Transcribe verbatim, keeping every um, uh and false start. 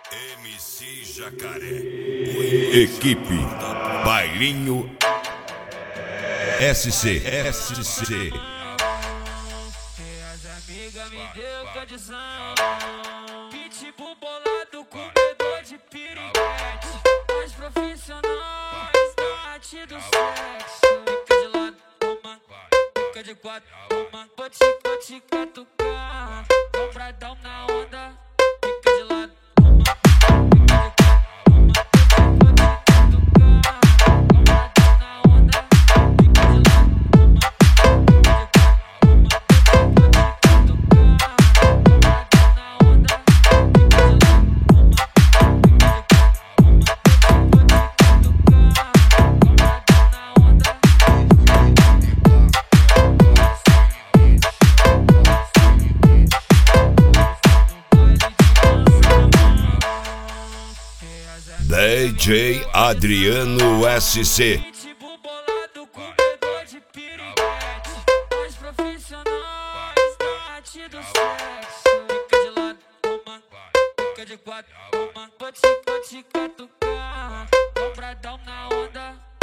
M C Jacaré. Equipe Bailinho S C S C. As amigas me deu condição. Pitbull bolado, comedor de piriguete. As profissionais da arte do sexo. Fica de lado, toma. Fica de quatro, toma. Vou te, vou te catucar. Compradão na onda. Fica de lado, toma. Fica de quatro, toma. Vou te, vou te catucar. Compradão na onda. Fica de lado, toma. Fica de quatro, toma. D J Adriano S C. Pitbull bolado, comedor de piriguete. As profissionais da arte do sexo. Fica de lado, toma. Fica de quatro, toma. Vou te, vou te catucar. Compradão na onda.